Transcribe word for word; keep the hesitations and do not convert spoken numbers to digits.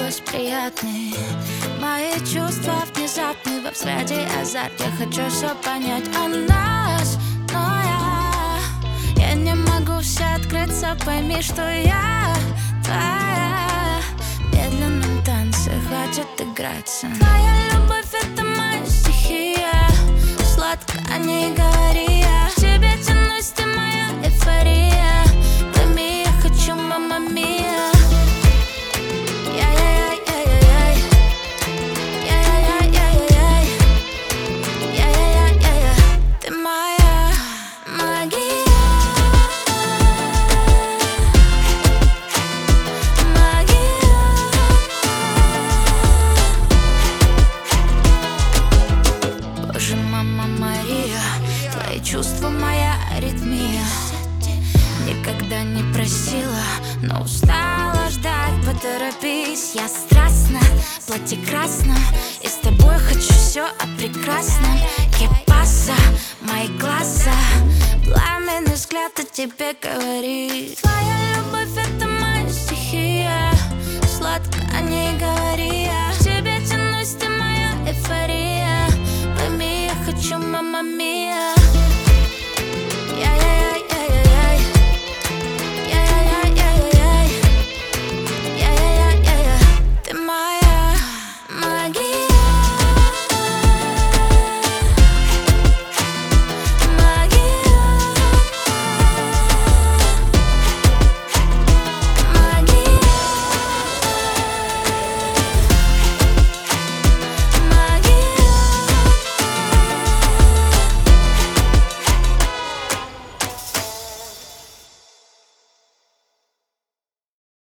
голос приятный, мои чувства внезапны, во взгляде азарт. Я хочу все понять о нас, но я Я не могу все открыться, пойми, что я твоя. В медленном танце хватит играться. Твоя любовь — это моя стихия, сладко о ней говори я. К тебе тянусь, ты моя эйфория. Пойми, я хочу, мамма мия. Ты моя магия. Боже, мама Мария, твои чувства моя аритмия. Никогда не просила, но устала ждать. Поторопись, я страстна, платье красное, и с тобой хочу все о прекрасном. Кепаса, мои глаза, пламенный взгляд о тебе говорит. Твоя любовь — это моя стихия, сладко